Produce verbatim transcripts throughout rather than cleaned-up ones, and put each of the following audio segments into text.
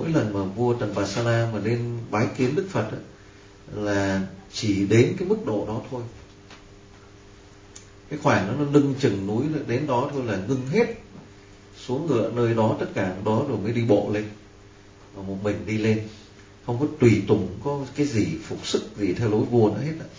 mỗi lần mà vua Trần Bà Sa La mà lên bái kiến Đức Phật ấy, là chỉ đến cái mức độ đó thôi. Cái khoảng đó nó lưng chừng núi đến đó thôi là ngưng hết, xuống ngựa nơi đó tất cả đó rồi mới đi bộ lên, và một mình đi lên, không có tùy tùng có cái gì phục sức gì theo lối vua nữa hết đó.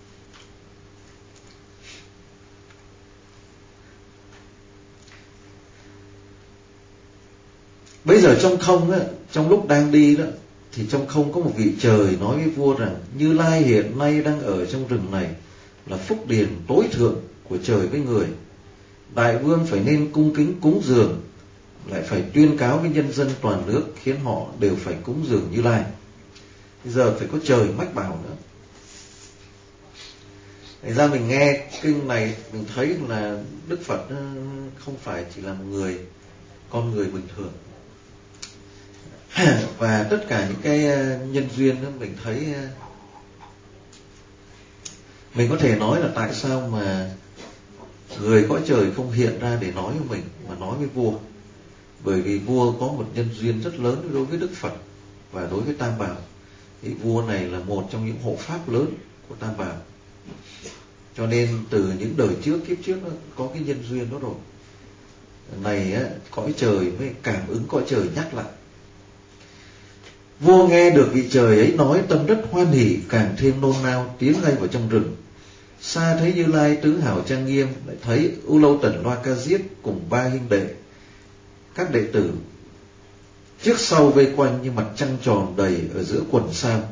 Bây giờ trong không á, trong lúc đang đi đó, thì trong không có một vị trời nói với vua rằng Như Lai hiện nay đang ở trong rừng này, là phúc điền tối thượng của trời với người. Đại vương phải nên cung kính cúng dường, lại phải tuyên cáo với nhân dân toàn nước, khiến họ đều phải cúng dường Như Lai. Bây giờ phải có trời mách bảo nữa. Thành ra mình nghe kinh này, mình thấy là Đức Phật không phải chỉ là một người, con người bình thường. Và tất cả những cái nhân duyên đó, mình thấy mình có thể nói là tại sao mà người cõi trời không hiện ra để nói với mình, mà nói với vua. Bởi vì vua có một nhân duyên rất lớn đối với Đức Phật và đối với Tam Bảo. Thì vua này là một trong những hộ pháp lớn của Tam Bảo, cho nên từ những đời trước, kiếp trước nó có cái nhân duyên đó rồi. Này á, cõi trời mới cảm ứng cõi trời nhắc lại. Vua nghe được vị trời ấy nói, tâm rất hoan hỉ, càng thêm nôn nao, tiến ngay vào trong rừng. Xa thấy Như Lai tứ hảo trang nghiêm, lại thấy U Lâu Tần Loa Ca Diếp cùng ba huynh đệ, các đệ tử trước sau vây quanh như mặt trăng tròn đầy ở giữa quần sao.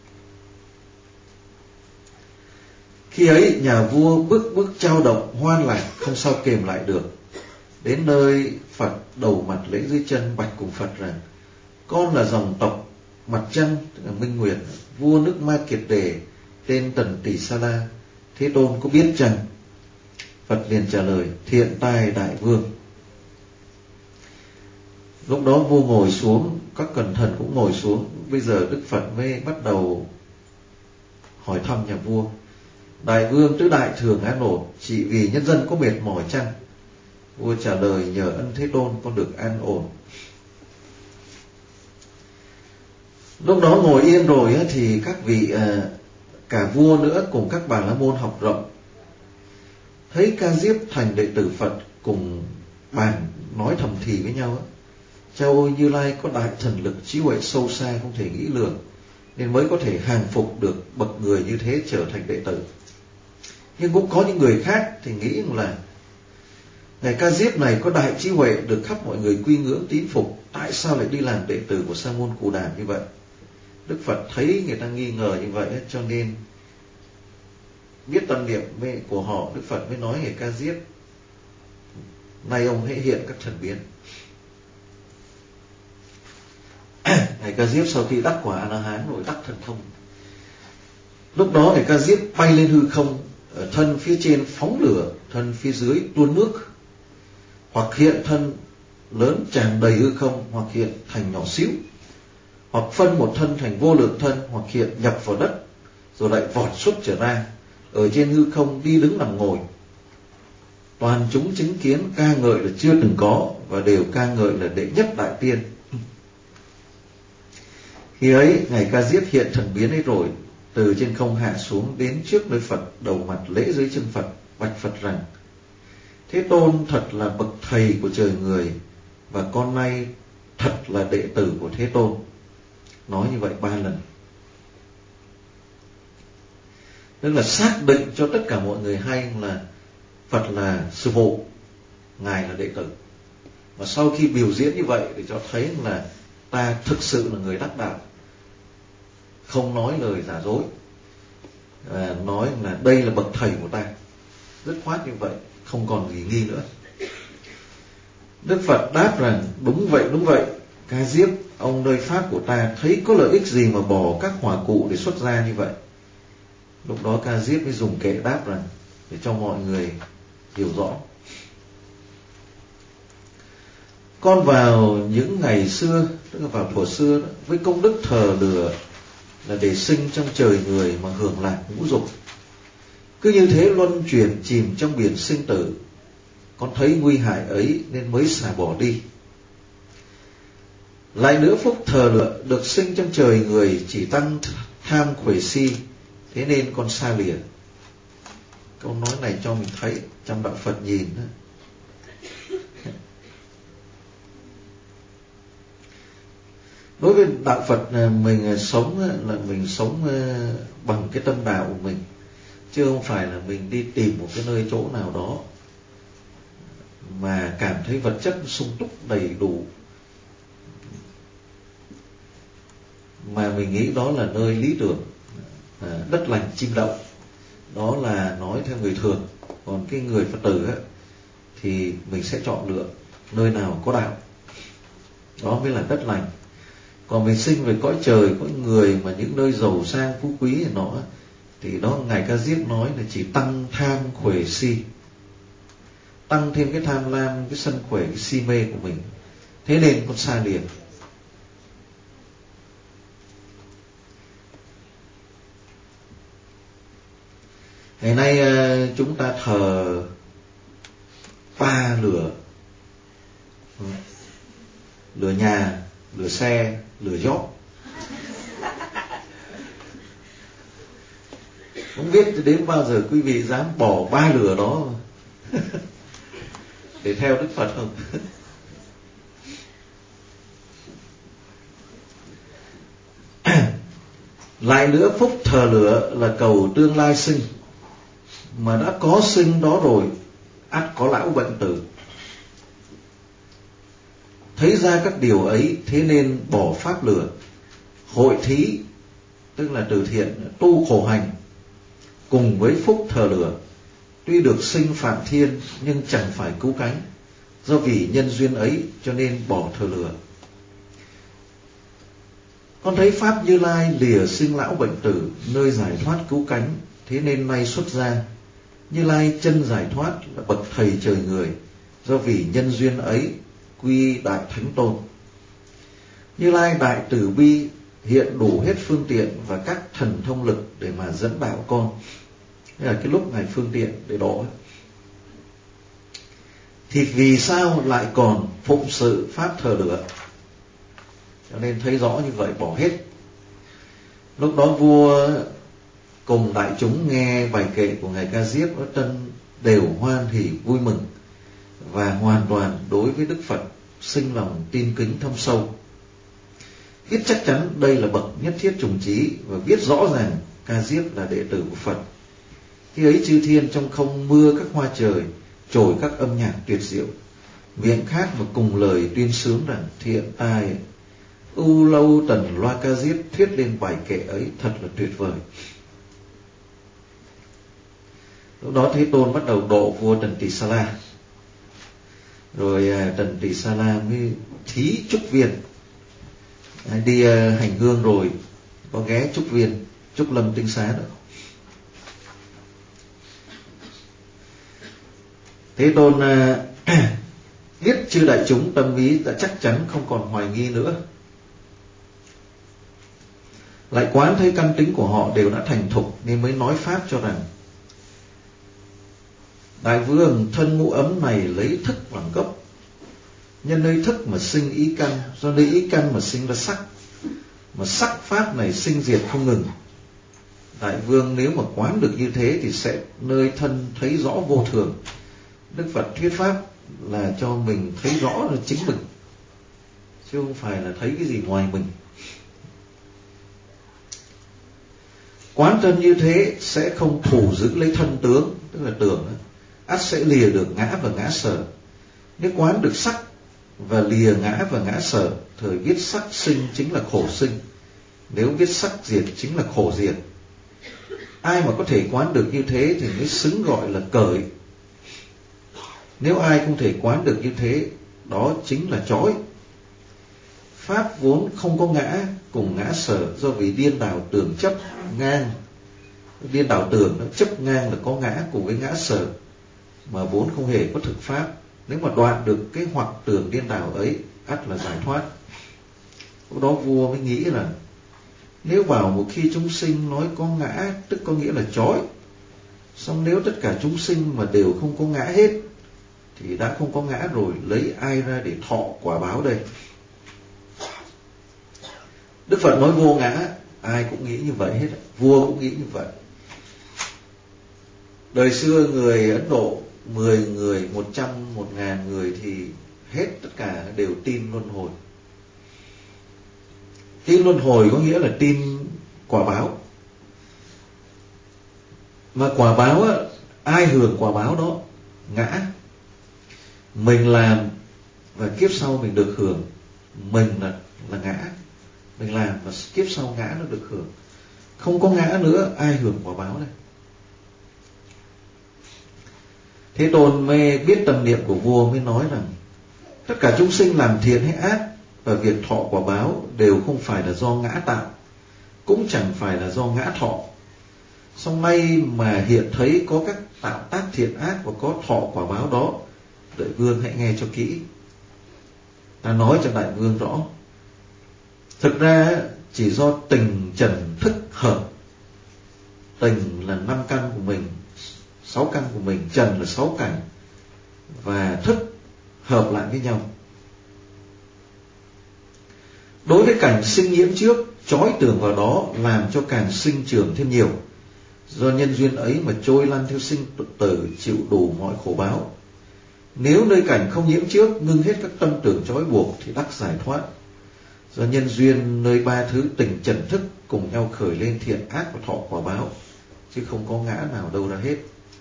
Khi ấy nhà vua bước bước trao động, hoan lạc không sao kềm lại được. Đến nơi Phật đầu mặt lễ dưới chân, bạch cùng Phật rằng: con là dòng tộc mặt trăng, tức là Minh Nguyệt, vua nước Ma Kiệt Đề, tên Tần Tỷ Sa La, Thế Tôn có biết chăng? Phật liền trả lời: thiện tài đại vương. Lúc đó vua ngồi xuống, các cẩn thần cũng ngồi xuống. Bây giờ Đức Phật mới bắt đầu hỏi thăm nhà vua: đại vương tứ đại thường an ổn, chỉ vì nhân dân có mệt mỏi chăng? Vua trả lời: nhờ ân Thế Tôn con được an ổn. Lúc đó ngồi yên rồi thì các vị, cả vua nữa cùng các bà la môn học rộng, thấy Ca Diếp thành đệ tử Phật, cùng bàn nói thầm thì với nhau: Chao ôi, Như Lai có đại thần lực trí huệ sâu xa không thể nghĩ lường, nên mới có thể hàng phục được bậc người như thế trở thành đệ tử. Nhưng cũng có những người khác thì nghĩ là ngài Ca Diếp này có đại trí huệ, được khắp mọi người quy ngưỡng tín phục, tại sao lại đi làm đệ tử của Sa môn Cù Đàm như vậy? Đức Phật thấy người ta nghi ngờ như vậy, cho nên biết tâm niệm của họ, Đức Phật mới nói ngài Ca Diếp: nay ông hãy hiện các thần biến. Ngài Ca Diếp sau khi đắc quả A-la-hán rồi đắc thần thông, lúc đó ngài Ca Diếp bay lên hư không, ở thân phía trên phóng lửa, thân phía dưới tuôn nước, hoặc hiện thân lớn tràn đầy hư không, hoặc hiện thành nhỏ xíu, hoặc phân một thân thành vô lượng thân, hoặc hiện nhập vào đất rồi lại vọt xuất trở ra, ở trên hư không đi đứng nằm ngồi. Toàn chúng chứng kiến ca ngợi là chưa từng có, và đều ca ngợi là đệ nhất đại tiên. Khi ấy ngài Ca Diếp hiện thần biến ấy rồi, từ trên không hạ xuống đến trước nơi Phật, đầu mặt lễ dưới chân Phật, bạch Phật rằng: Thế Tôn thật là bậc thầy của trời người, và con nay thật là đệ tử của Thế Tôn. Nói như vậy ba lần, tức là xác định cho tất cả mọi người hay là Phật là sư phụ, ngài là đệ tử. Và sau khi biểu diễn như vậy để cho thấy là ta thực sự là người đắc đạo, không nói lời giả dối, à, nói là đây là bậc thầy của ta, dứt khoát như vậy, không còn gì nghi nữa. Đức Phật đáp rằng: đúng vậy, đúng vậy, Ca Diếp, ông nơi pháp của ta thấy có lợi ích gì mà bỏ các hỏa cụ để xuất ra như vậy? Lúc đó Ca Diếp mới dùng kệ đáp rằng, để cho mọi người hiểu rõ: con vào những ngày xưa, tức là vào thuở xưa đó, với công đức thờ lửa là để sinh trong trời người mà hưởng lạc ngũ dục. Cứ như thế luân chuyển chìm trong biển sinh tử, con thấy nguy hại ấy nên mới xả bỏ đi. Lại nữa, phúc thờ lựa được sinh trong trời người chỉ tăng tham khuể si, thế nên con xa lìa. Câu nói này cho mình thấy trong đạo Phật nhìn đó. Đối với đạo Phật mình sống là mình sống bằng cái tâm đạo của mình, chứ không phải là mình đi tìm một cái nơi chỗ nào đó mà cảm thấy vật chất sung túc đầy đủ mà mình nghĩ đó là nơi lý tưởng, đất lành chim đậu. Đó là nói theo người thường. Còn cái người Phật tử ấy, thì mình sẽ chọn lựa nơi nào có đạo, đó mới là đất lành. Còn mình sinh về cõi trời, cõi người mà những nơi giàu sang phú quý thì nó thì đó Ngài Ca Diếp nói là chỉ tăng tham khuể si, tăng thêm cái tham lam, cái sân khuể, cái si mê của mình, thế nên con xa lìa. Ngày nay chúng ta thờ ba lửa: lửa nhà, lửa xe, lửa job. Không biết đến bao giờ quý vị dám bỏ ba lửa đó để theo Đức Phật không? Lại nữa, phúc thờ lửa là cầu tương lai sinh, mà đã có sinh đó rồi, ắt có lão bệnh tử. Thấy ra các điều ấy, thế nên bỏ pháp lửa, hội thí, tức là từ thiện, tu khổ hành, cùng với phúc thờ lửa. Tuy được sinh phạm thiên, nhưng chẳng phải cứu cánh. Do vì nhân duyên ấy, cho nên bỏ thờ lửa. Con thấy pháp Như Lai lìa sinh lão bệnh tử, nơi giải thoát cứu cánh, thế nên nay xuất gia. Như Lai chân giải thoát là bậc thầy trời người, do vì nhân duyên ấy quy đại thánh tôn. Như Lai đại từ bi, hiện đủ hết phương tiện và các thần thông lực để mà dẫn đạo con. Đây là cái lúc Ngài phương tiện để độ. Thì vì sao lại còn phụng sự pháp thờ lửa? Cho nên thấy rõ như vậy, bỏ hết. Lúc đó vua cùng đại chúng nghe bài kệ của Ngài Ca Diếp, ở tân đều hoan hỉ vui mừng, và hoàn toàn đối với Đức Phật sinh lòng tin kính thâm sâu. Biết chắc chắn đây là bậc nhất thiết trùng trí, và biết rõ ràng Ca Diếp là đệ tử của Phật. Khi ấy chư thiên trong không mưa các hoa trời, trồi các âm nhạc tuyệt diệu, miệng khác mà cùng lời tuyên sướng rằng: thiện tài ưu lâu tần loa Ca Diếp thuyết lên bài kệ ấy thật là tuyệt vời. Lúc đó Thế Tôn bắt đầu độ vua Trần Tỳ Sa La. Rồi Trần Tỳ Sa La mới thí trúc viên, đi hành hương rồi có ghé trúc viên, trúc lâm tinh xá nữa. Thế Tôn biết chư đại chúng tâm ý đã chắc chắn, không còn hoài nghi nữa. Lại quán thấy căn tính của họ đều đã thành thục, nên mới nói pháp cho rằng: đại vương, thân ngũ ấm này lấy thức làm gốc, nhân nơi thức mà sinh ý căn, do nơi ý căn mà sinh ra sắc, mà sắc pháp này sinh diệt không ngừng. Đại vương nếu mà quán được như thế thì sẽ nơi thân thấy rõ vô thường. Đức Phật thuyết pháp là cho mình thấy rõ là chính mình, chứ không phải là thấy cái gì ngoài mình. Quán thân như thế sẽ không thủ giữ lấy thân tướng, tức là tưởng, ắt sẽ lìa được ngã và ngã sở. Nếu quán được sắc và lìa ngã và ngã sở, thời biết sắc sinh chính là khổ sinh, nếu biết sắc diệt chính là khổ diệt. Ai mà có thể quán được như thế thì mới xứng gọi là cởi. Nếu ai không thể quán được như thế, đó chính là trói. Pháp vốn không có ngã cùng ngã sở, do vì điên đảo tưởng chấp ngang. Điên đảo tưởng nó chấp ngang là có ngã cùng với ngã sở, mà vốn không hề có thực pháp. Nếu mà đoạn được cái hoặc tưởng điên đảo ấy, ắt là giải thoát. Lúc đó vua mới nghĩ là nếu bảo một khi chúng sinh nói có ngã, tức có nghĩa là trói. Xong nếu tất cả chúng sinh mà đều không có ngã hết, thì đã không có ngã rồi, lấy ai ra để thọ quả báo đây? Đức Phật nói vô ngã, ai cũng nghĩ như vậy hết, vua cũng nghĩ như vậy. Đời xưa người Ấn Độ mười người, một trăm, một ngàn người thì hết tất cả đều tin luân hồi. Tin luân hồi có nghĩa là tin quả báo. Mà quả báo á, ai hưởng quả báo đó? Ngã. Mình làm và kiếp sau mình được hưởng. Mình là, là ngã. Mình làm và kiếp sau ngã nó được hưởng. Không có ngã nữa, ai hưởng quả báo này? Thế Tôn mới biết tâm niệm của vua, mới nói rằng tất cả chúng sinh làm thiện hay ác và việc thọ quả báo đều không phải là do ngã tạo, cũng chẳng phải là do ngã thọ. Song nay mà hiện thấy có các tạo tác thiện ác và có thọ quả báo đó, đại vương hãy nghe cho kỹ. Ta nói cho đại vương rõ. Thực ra chỉ do tình trần thức hợp. Tình là năm căn của mình, sáu căn của mình, trần là sáu cảnh, và thức hợp lại với nhau. Đối với cảnh sinh nhiễm trước, trói tưởng vào đó làm cho càng sinh trưởng thêm nhiều. Do nhân duyên ấy mà trôi lăn theo sinh tử, chịu đủ mọi khổ báo. Nếu nơi cảnh không nhiễm trước, ngưng hết các tâm tưởng trói buộc thì đắc giải thoát. Do nhân duyên nơi ba thứ tình trần thức cùng nhau khởi lên thiện ác và thọ quả báo, chứ không có ngã nào đâu ra hết.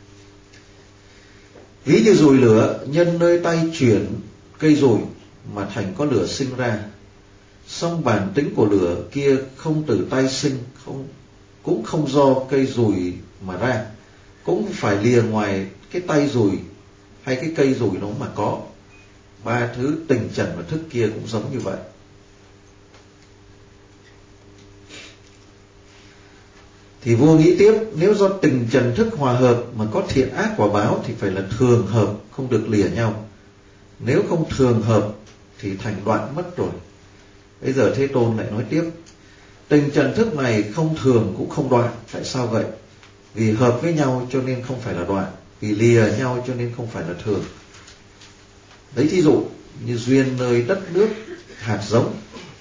Ví như dùi lửa, nhân nơi tay chuyển cây dùi mà thành có lửa sinh ra. Song bản tính của lửa kia không từ tay sinh, không cũng không do cây dùi mà ra, cũng phải lìa ngoài cái tay dùi hay cái cây dùi đó mà có. Ba thứ tình trần và thức kia cũng giống như vậy. Thì vua nghĩ tiếp, nếu do tình trần thức hòa hợp mà có thiện ác quả báo thì phải là thường hợp, không được lìa nhau. Nếu không thường hợp thì thành đoạn mất rồi. Bây giờ Thế Tôn lại nói tiếp, tình trần thức này không thường cũng không đoạn. Tại sao vậy? Vì hợp với nhau cho nên không phải là đoạn, vì lìa nhau cho nên không phải là thường. Lấy thí dụ như duyên nơi đất nước hạt giống,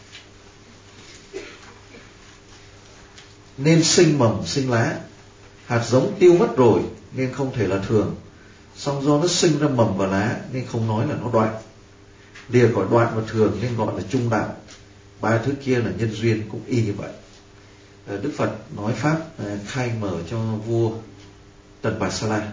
nên sinh mầm sinh lá. Hạt giống tiêu mất rồi nên không thể là thường, song do nó sinh ra mầm và lá nên không nói là nó đoạn. Lìa khỏi đoạn và thường nên gọi là trung đạo. Ba thứ kia là nhân duyên, cũng y như vậy. Đức Phật nói pháp khai mở cho vua Tần Bà Sa La.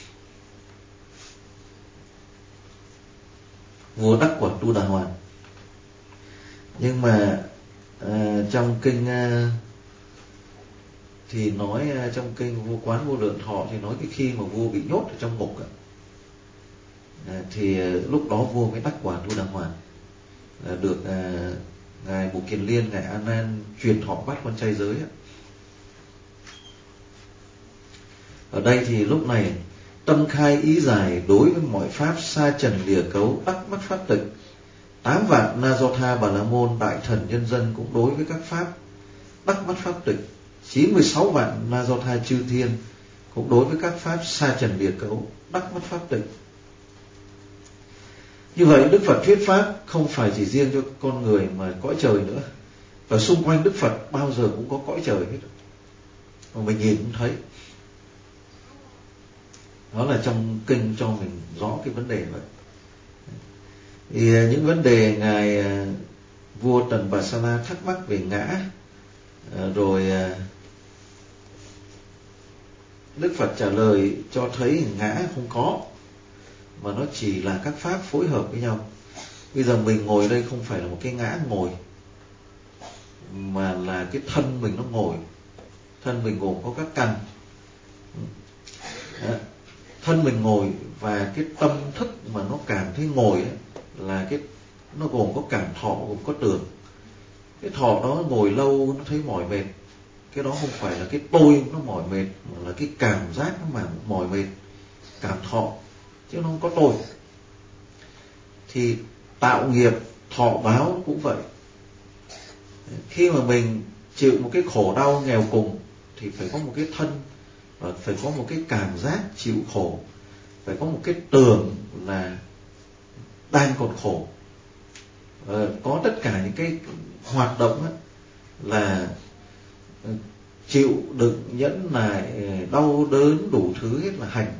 Vua đắc quả Tu Đà Hoàn. Nhưng mà à, trong kinh à, thì nói à, trong kinh Vô Quán Vô Lượng Thọ thì nói cái khi mà vua bị nhốt ở trong ngục à, thì à, lúc đó vua mới đắc quả Tu Đà Hoàn, à, được à, ngài Mục Kiền Liên, ngài A Nan truyền thọ bát quan trai giới. Ở đây thì lúc này tâm khai ý giải đối với mọi pháp sa trần lìa cấu, đắc mắt pháp tịch. Tám vạn Na Do Tha Bà La Môn đại thần nhân dân cũng đối với các pháp đắc mắt pháp tịch. Chín mươi sáu vạn Na Do Tha chư thiên cũng đối với các pháp sa trần lìa cấu, đắc mắt pháp tịch. Như vậy Đức Phật thuyết pháp không phải chỉ riêng cho con người mà cõi trời nữa. Và xung quanh Đức Phật bao giờ cũng có cõi trời hết, mà mình nhìn cũng thấy. Đó là trong kinh cho mình rõ cái vấn đề vậy. Thì những vấn đề ngài vua Tần Bà Sa La thắc mắc về ngã, rồi Đức Phật trả lời cho thấy ngã không có, mà nó chỉ là các pháp phối hợp với nhau. Bây giờ mình ngồi đây không phải là một cái ngã ngồi, mà là cái thân mình nó ngồi. Thân mình gồm có các căn. Đó. Thân mình ngồi và cái tâm thức mà nó cảm thấy ngồi ấy, là cái nó gồm có cảm thọ, gồm có tưởng. Cái thọ đó ngồi lâu nó thấy mỏi mệt, cái đó không phải là cái tôi nó mỏi mệt, mà là cái cảm giác nó mà mỏi mệt, cảm thọ, chứ nó không có tôi. Thì tạo nghiệp thọ báo cũng vậy. Khi mà mình chịu một cái khổ đau nghèo cùng thì phải có một cái thân, và phải có một cái cảm giác chịu khổ, phải có một cái tưởng là đang còn khổ. Ờ, có tất cả những cái hoạt động ấy, là chịu đựng, nhẫn nại, đau đớn đủ thứ hết là hành.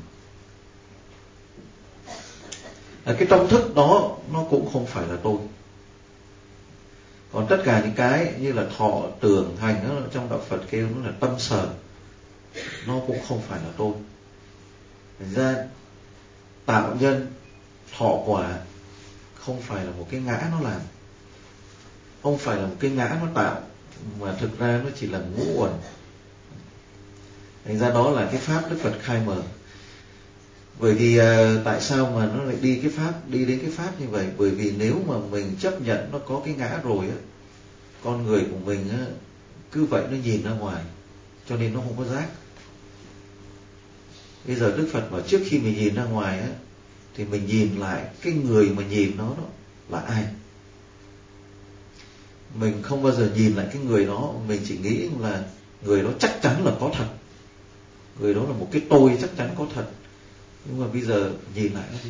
Cái tâm thức đó nó cũng không phải là tôi. Còn tất cả những cái như là thọ, tưởng, hành đó, trong đạo Phật kêu nó là tâm sở, nó cũng không phải là tôi. Thành ra tạo nhân, thọ quả không phải là một cái ngã nó làm, không phải là một cái ngã nó tạo, mà thực ra nó chỉ là ngũ uẩn. Thành ra đó là cái pháp Đức Phật khai mở. Bởi vì à, tại sao mà nó lại đi cái pháp, đi đến cái pháp như vậy? Bởi vì nếu mà mình chấp nhận nó có cái ngã rồi á, con người của mình á, cứ vậy nó nhìn ra ngoài, cho nên nó không có giác. Bây giờ Đức Phật bảo trước khi mình nhìn ra ngoài á, thì mình nhìn lại cái người mà nhìn nó đó là ai. Mình không bao giờ nhìn lại cái người đó, mình chỉ nghĩ là người đó chắc chắn là có thật, người đó là một cái tôi chắc chắn có thật. Nhưng mà bây giờ nhìn lại nó đi.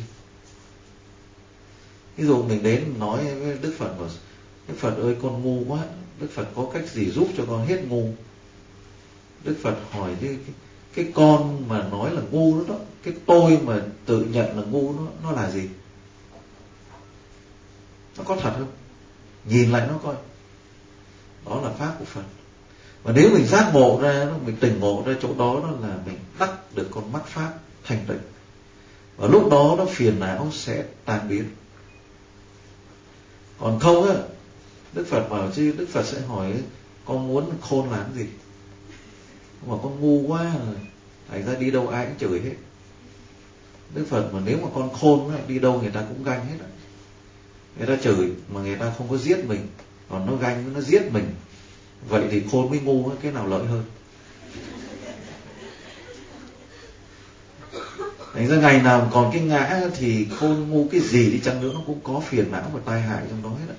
Ví dụ mình đến nói với Đức Phật bảo Đức Phật ơi con ngu quá, Đức Phật có cách gì giúp cho con hết ngu. Đức Phật hỏi chứ cái, cái con mà nói là ngu đó, đó, cái tôi mà tự nhận là ngu nó, nó là gì? Nó có thật không? Nhìn lại nó coi. Đó là pháp của Phật. Và nếu mình giác ngộ ra, mình tỉnh ngộ ra chỗ đó, đó là mình đắc được con mắc pháp thành tựu. Và lúc đó nó phiền não sẽ tan biến. Còn không á, Đức Phật bảo chứ Đức Phật sẽ hỏi con muốn khôn làm gì? Mà con ngu quá rồi, thành ra đi đâu ai cũng chửi hết. Đức Phật mà nếu mà con khôn á, đi đâu người ta cũng ganh hết á. Người ta chửi mà người ta không có giết mình, còn nó ganh nó giết mình. Vậy thì khôn với ngu cái nào lợi hơn? Thành ra ngày nào còn cái ngã thì khôn ngu cái gì đi chăng nữa nó cũng có phiền não và tai hại trong đó hết á.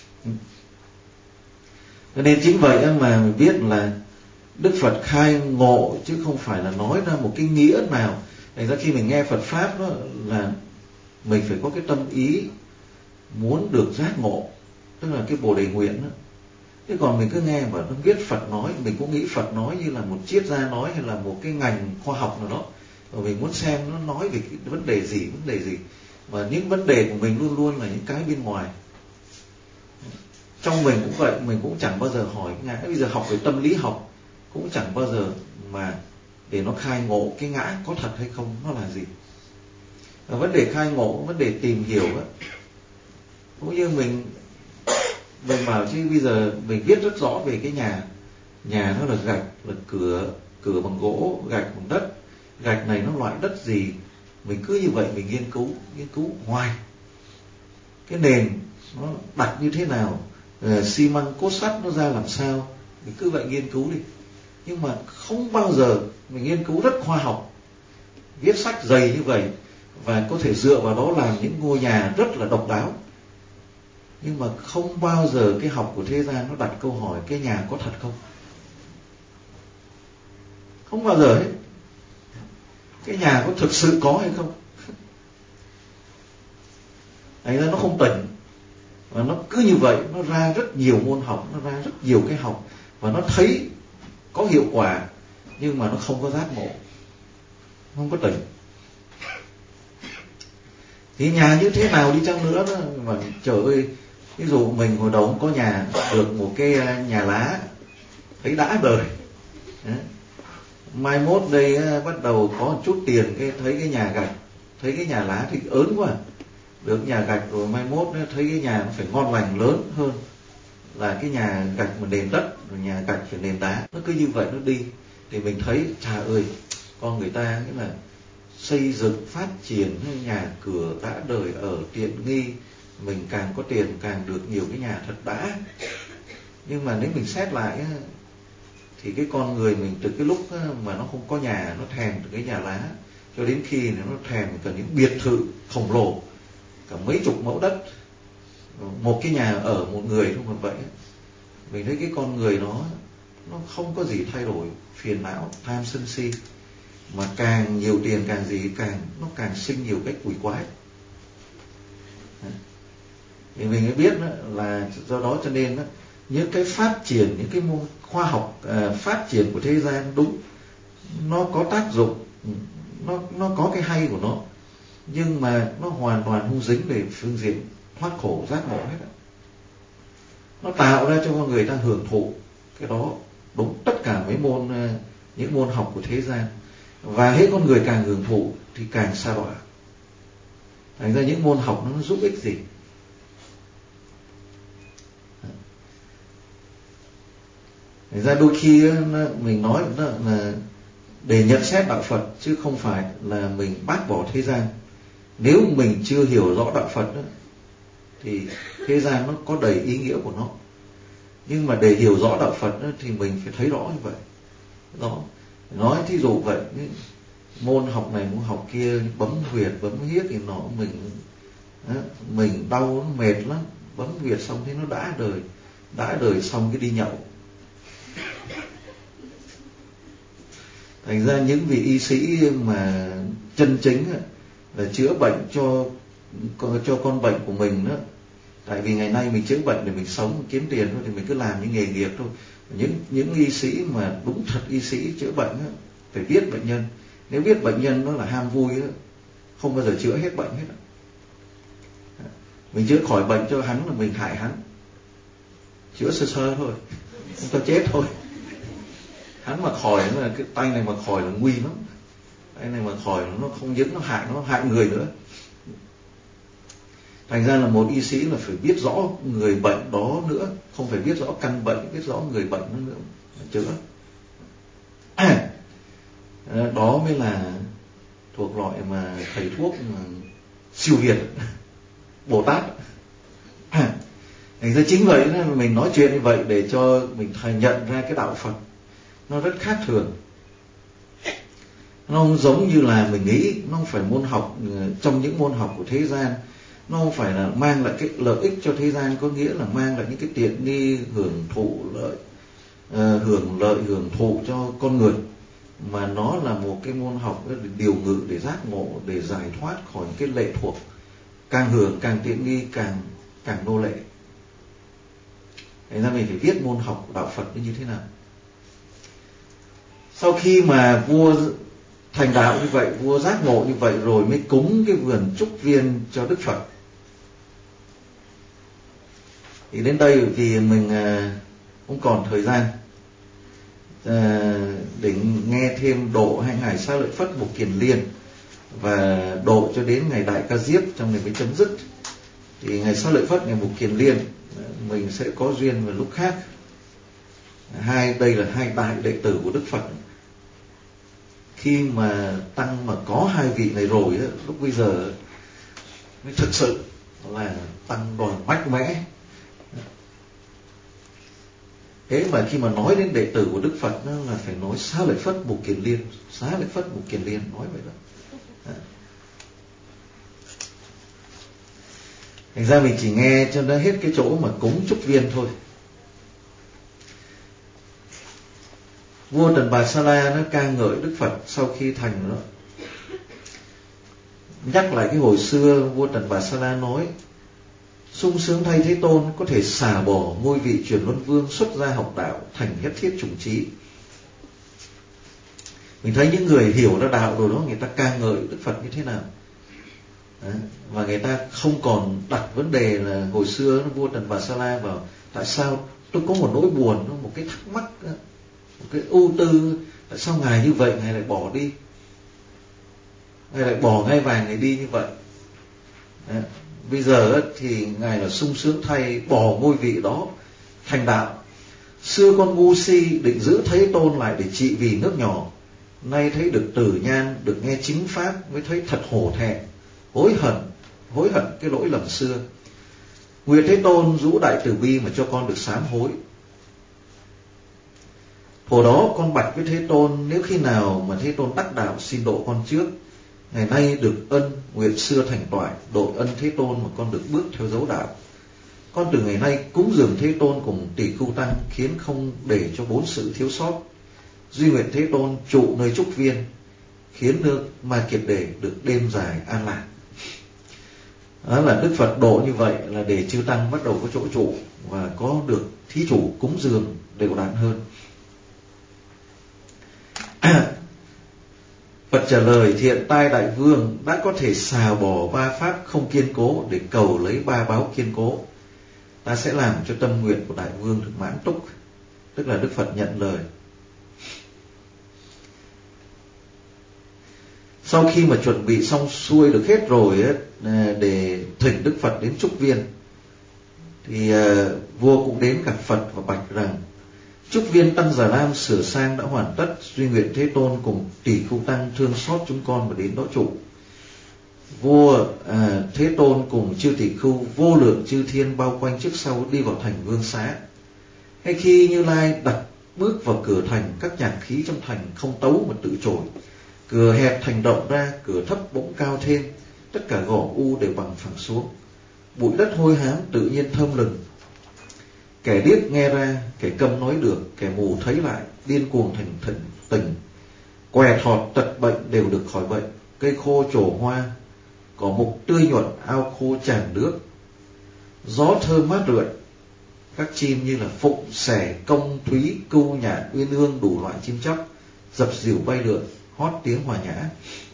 Cho nên chính vậy mà mình biết là Đức Phật khai ngộ chứ không phải là nói ra một cái nghĩa nào. Thành ra khi mình nghe Phật Pháp đó là mình phải có cái tâm ý muốn được giác ngộ, tức là cái Bồ Đề nguyện đó. Chứ còn mình cứ nghe mà không biết Phật nói, mình cũng nghĩ Phật nói như là một triết gia nói hay là một cái ngành khoa học nào đó. Và mình muốn xem nó nói về cái vấn đề gì, vấn đề gì. Mà những vấn đề của mình luôn luôn là những cái bên ngoài. Trong mình cũng vậy, mình cũng chẳng bao giờ hỏi ngã. Bây giờ học về tâm lý học cũng chẳng bao giờ mà để nó khai ngộ cái ngã có thật hay không, nó là gì. Và vấn đề khai ngộ, vấn đề tìm hiểu á, cũng như mình mình bảo chứ bây giờ mình biết rất rõ về cái nhà. Nhà nó là gạch, là cửa, cửa bằng gỗ, gạch bằng đất. Gạch này nó loại đất gì, mình cứ như vậy mình nghiên cứu, nghiên cứu hoài. Cái nền nó đặt như thế nào, xi măng cốt sắt nó ra làm sao, mình cứ vậy nghiên cứu đi. Nhưng mà không bao giờ mình nghiên cứu rất khoa học, viết sách dày như vậy và có thể dựa vào đó làm những ngôi nhà rất là độc đáo. Nhưng mà không bao giờ cái học của thế gian nó đặt câu hỏi cái nhà có thật không. Không bao giờ hết. Cái nhà có thực sự có hay không. Thành ra nó không tỉnh. Và nó cứ như vậy, nó ra rất nhiều môn học, nó ra rất nhiều cái học. Và nó thấy có hiệu quả, nhưng mà nó không có giác ngộ, không có tỉnh. Thì nhà như thế nào đi chăng nữa đó, mà trời ơi, ví dụ mình hồi đầu có nhà, được một cái nhà lá, thấy đã đời. Mai mốt đây bắt đầu có một chút tiền, cái thấy cái nhà gạch, thấy cái nhà lá thì ớn quá. Được nhà gạch rồi mai mốt thấy cái nhà nó phải ngon lành lớn hơn là cái nhà gạch mà nền đất, rồi nhà gạch phải nền đá. Nó cứ như vậy nó đi. Thì mình thấy trời ơi, con người ta nghĩa là xây dựng phát triển nhà cửa đã đời ở tiện nghi, mình càng có tiền càng được nhiều cái nhà thật đã. Nhưng mà nếu mình xét lại thì cái con người mình từ cái lúc mà nó không có nhà, nó thèm từ cái nhà lá, cho đến khi nó thèm cần những biệt thự khổng lồ cả mấy chục mẫu đất, một cái nhà ở một người thôi. Mà vậy mình thấy cái con người nó nó không có gì thay đổi, phiền não, tham sân si, mà càng nhiều tiền càng gì càng nó càng sinh nhiều cách quỷ quái. Thì mình mới biết đó, là do đó cho nên đó, những cái phát triển, những cái môn khoa học uh, phát triển của thế gian đúng, nó có tác dụng, nó nó có cái hay của nó, nhưng mà nó hoàn toàn không dính về phương diện thoát khổ giác ngộ hết. Nó tạo ra cho con người ta hưởng thụ cái đó đúng tất cả mấy môn uh, những môn học của thế gian, và hết con người càng hưởng thụ thì càng sa đọa. Thành ra những môn học nó giúp ích gì? Thành ra đôi khi mình nói là để nhận xét đạo Phật, chứ không phải là mình bác bỏ thế gian. Nếu mình chưa hiểu rõ đạo Phật đó, thì thế gian nó có đầy ý nghĩa của nó. Nhưng mà để hiểu rõ đạo Phật đó, thì mình phải thấy rõ như vậy. Đó. Nói thí dụ vậy, môn học này môn học kia, bấm huyệt bấm hiếc thì nó mình mình đau nó mệt lắm, bấm huyệt xong thế nó đã đời, đã đời xong cái đi nhậu. Thành ra những vị y sĩ mà chân chính là chữa bệnh cho cho con bệnh của mình đó, tại vì ngày nay mình chữa bệnh để mình sống, mình kiếm tiền thôi, thì mình cứ làm những nghề nghiệp thôi. Những những y sĩ mà đúng thật y sĩ chữa bệnh đó, phải biết bệnh nhân. Nếu biết bệnh nhân nó là ham vui đó, không bao giờ chữa hết bệnh hết. Mình chữa khỏi bệnh cho hắn là mình hại hắn. Chữa sơ sơ thôi, không cho chết thôi. Hắn mà khỏi là cái tay này mà khỏi là nguy lắm. Tay này mà khỏi nó không những nó hại, nó hại người nữa. Thành ra là một y sĩ là phải biết rõ người bệnh đó nữa, không phải biết rõ căn bệnh, biết rõ người bệnh đó nữa chữa. À, đó mới là thuộc loại mà thầy thuốc mà siêu việt, Bồ Tát. À, thành ra chính vậy là mình nói chuyện như vậy để cho mình nhận ra cái đạo Phật nó rất khác thường. Nó không giống như là mình nghĩ, nó không phải môn học trong những môn học của thế gian. Nó không phải là mang lại cái lợi ích cho thế gian, có nghĩa là mang lại những cái tiện nghi, hưởng thụ lợi, uh, hưởng lợi, hưởng thụ cho con người. Mà nó là một cái môn học để điều ngự, để giác ngộ, để giải thoát khỏi cái lệ thuộc. Càng hưởng, càng tiện nghi, càng càng nô lệ. Thành ra mình phải biết môn học đạo Phật như thế nào. Sau khi mà vua thành đạo như vậy, vua giác ngộ như vậy rồi mới cúng cái vườn trúc viên cho Đức Phật. Thì đến đây vì mình không còn thời gian để nghe thêm độ hai ngày Xá Lợi Phất Mục Kiền Liên và độ cho đến ngày Đại Ca Diếp trong này mới chấm dứt. Thì ngày Xá Lợi Phất, ngày Mục Kiền Liên mình sẽ có duyên vào lúc khác. Hai đây là hai đại đệ tử của Đức Phật. Khi mà tăng mà có hai vị này rồi á, lúc bây giờ mới thực sự là tăng đòi mạnh mẽ. Thế mà khi mà nói đến đệ tử của Đức Phật đó, là phải nói Xá Lợi Phất Mục Kiền Liên, Xá Lợi Phất Mục Kiền Liên, nói vậy đó. Thành ra mình chỉ nghe cho nó hết cái chỗ mà cúng trúc viên thôi. Vua Trần Bà Sa La nó ca ngợi Đức Phật sau khi thành đó. Nhắc lại cái hồi xưa vua Trần Bà Sa La nói: sung sướng thay Thế Tôn có thể xả bỏ ngôi vị Chuyển Luân Vương, xuất gia học đạo, thành nhất thiết chủng trí. Mình thấy những người hiểu ra đạo rồi đó, người ta ca ngợi Đức Phật như thế nào. Đấy. Và người ta không còn đặt vấn đề là hồi xưa vua Trần Bà Sa La vào tại sao tôi có một nỗi buồn, một cái thắc mắc, một cái ưu tư, tại sao ngài như vậy, ngài lại bỏ đi, ngài lại bỏ ngai vàng ngài đi như vậy. Đấy. Bây giờ thì ngài là sung sướng thay bỏ ngôi vị đó thành đạo. Xưa con ngu si định giữ Thế Tôn lại để trị vì nước nhỏ, nay thấy được tử nhan, được nghe chính pháp mới thấy thật hổ thẹn, hối hận, hối hận cái lỗi lầm xưa. Nguyện Thế Tôn rũ đại từ bi mà cho con được sám hối. Hồi đó con bạch với Thế Tôn, nếu khi nào mà Thế Tôn đắc đạo xin độ con trước. Ngày nay được ân, nguyện xưa thành toại, độ ân Thế Tôn mà con được bước theo dấu đạo. Con từ ngày nay cúng dường Thế Tôn cùng tỷ khưu tăng, khiến không để cho bốn sự thiếu sót. Duy nguyện Thế Tôn trụ nơi trúc viên, khiến nước Ma Kiệt Đề được đêm dài an lạc. Đó là Đức Phật độ như vậy là để chư tăng bắt đầu có chỗ trụ và có được thí chủ cúng dường đều đặn hơn. Phật trả lời: thiện tai đại vương, đã có thể xào bỏ ba pháp không kiên cố để cầu lấy ba báo kiên cố. Ta sẽ làm cho tâm nguyện của đại vương được mãn túc. Tức là Đức Phật nhận lời. Sau khi mà chuẩn bị xong xuôi được hết rồi ấy, để thỉnh Đức Phật đến Trúc Viên, thì uh, vua cũng đến gặp Phật và bạch rằng: Trúc Viên Tăng Già Lam sửa sang đã hoàn tất, duy nguyện Thế Tôn cùng tỷ khu tăng thương xót chúng con mà đến đó trụ. Vua à, Thế Tôn cùng chư tỷ khưu vô lượng chư thiên bao quanh trước sau đi vào thành Vương Xá. Hay khi Như Lai đặt bước vào cửa thành, các nhạc khí trong thành không tấu mà tự trồi. Cửa hẹp thành rộng ra, cửa thấp bỗng cao thêm, tất cả gò u đều bằng phẳng xuống. Bụi đất hôi hám tự nhiên thơm lừng. Kẻ điếc nghe ra, kẻ câm nói được, kẻ mù thấy lại, điên cuồng thành thịnh tình. Què thọt tật bệnh đều được khỏi bệnh, cây khô trổ hoa, cỏ mục tươi nhuận, ao khô tràn nước. Gió thơm mát rượi, các chim như là phụng, sẻ, công, thúy, cưu, nhạn, uyên ương đủ loại chim chóc dập dìu bay lượn, hót tiếng hòa nhã.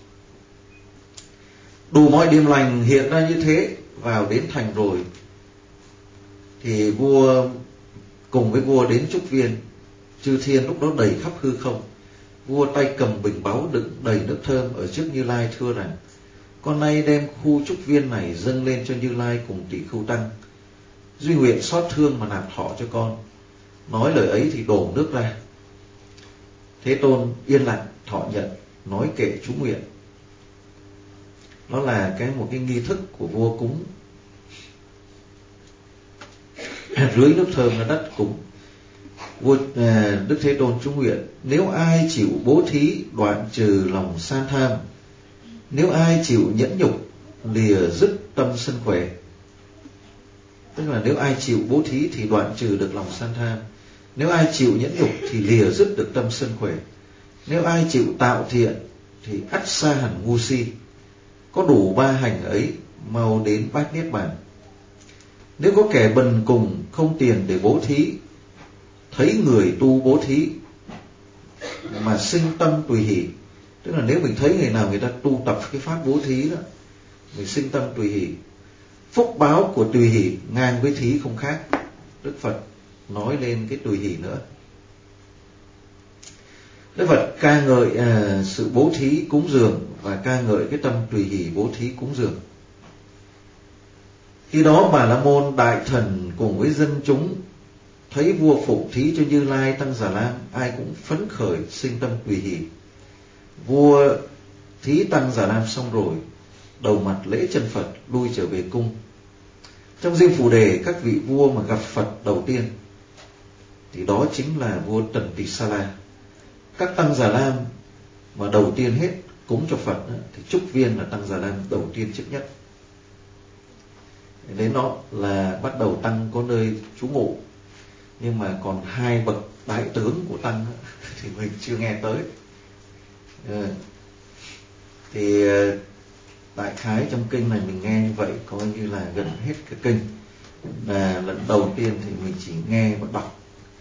Đủ mọi điềm lành hiện ra như thế. Vào đến thành rồi thì vua cùng với vua đến Trúc Viên. Chư thiên lúc đó đầy khắp hư không. Vua tay cầm bình báu đựng đầy nước thơm ở trước Như Lai thưa rằng: con nay đem khu Trúc Viên này dâng lên cho Như Lai cùng tỷ khưu tăng, duy nguyện xót thương mà nạp thọ cho con. Nói lời ấy thì đổ nước ra. Thế Tôn yên lặng thọ nhận, nói kệ chú nguyện. Đó là cái một cái nghi thức của vua cúng. Rưới nước thơm ra đất cúng. Vua à, Đức Thế Tôn chú nguyện: nếu ai chịu bố thí đoạn trừ lòng san tham, nếu ai chịu nhẫn nhục lìa dứt tâm sân khỏe. Tức là nếu ai chịu bố thí thì đoạn trừ được lòng san tham, nếu ai chịu nhẫn nhục thì lìa dứt được tâm sân khỏe, nếu ai chịu tạo thiện thì ắt xa hẳn ngu si. Có đủ ba hành ấy mau đến bát niết bàn. Nếu có kẻ bần cùng không tiền để bố thí, thấy người tu bố thí mà sinh tâm tùy hỷ. Tức là nếu mình thấy người nào người ta tu tập cái pháp bố thí đó, mình sinh tâm tùy hỷ. Phúc báo của tùy hỷ ngang với thí không khác. Đức Phật nói lên cái tùy hỷ nữa. Đức Phật ca ngợi à, sự bố thí cúng dường và ca ngợi cái tâm tùy hỷ bố thí cúng dường. Khi đó Bà La Môn đại thần cùng với dân chúng thấy vua phụng thí cho Như Lai Tăng Già Lam, ai cũng phấn khởi sinh tâm tùy hỷ. Vua thí Tăng Già Lam xong rồi, đầu mặt lễ chân Phật, lui trở về cung. Trong Diêm Phù Đề, các vị vua mà gặp Phật đầu tiên thì đó chính là vua Tần Tỳ Sa La. Các Tăng Già Lam mà đầu tiên hết cúng cho Phật thì Trúc Viên là Tăng Già Lam đầu tiên trước nhất. Đến đó là bắt đầu Tăng có nơi trú ngụ. Nhưng mà còn hai bậc đại tướng của Tăng thì mình chưa nghe tới. Thì đại khái trong kinh này mình nghe như vậy, coi như là gần hết cái kinh. Là lần đầu tiên thì mình chỉ nghe và đọc.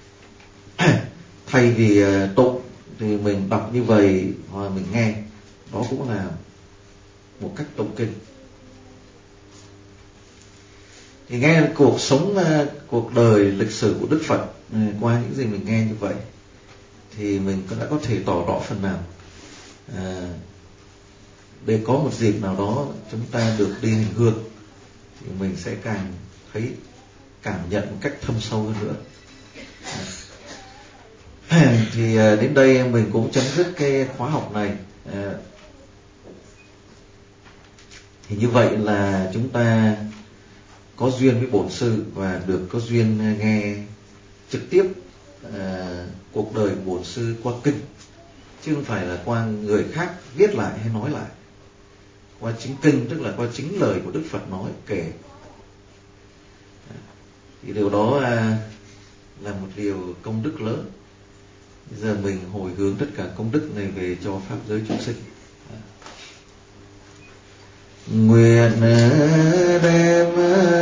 Thay vì tụng thì mình đọc như vậy và mình nghe, đó cũng là một cách tụng kinh. Thì nghe cuộc sống, cuộc đời, lịch sử của Đức Phật qua những gì mình nghe như vậy thì mình đã có thể tỏ rõ phần nào. À, để có một dịp nào đó chúng ta được đi hành hương thì mình sẽ càng thấy, cảm nhận một cách thâm sâu hơn nữa. À, thì đến đây mình cũng chấm dứt cái khóa học này. À, thì như vậy là chúng ta có duyên với Bổn Sư và được có duyên nghe trực tiếp à, cuộc đời của Bổn Sư qua kinh, chứ không phải là qua người khác viết lại hay nói lại. Qua chính kinh, tức là qua chính lời của Đức Phật nói kể. Thì điều đó à, là một điều công đức lớn. Bây giờ mình hồi hướng tất cả công đức này về cho pháp giới chúng sinh. nguyện đem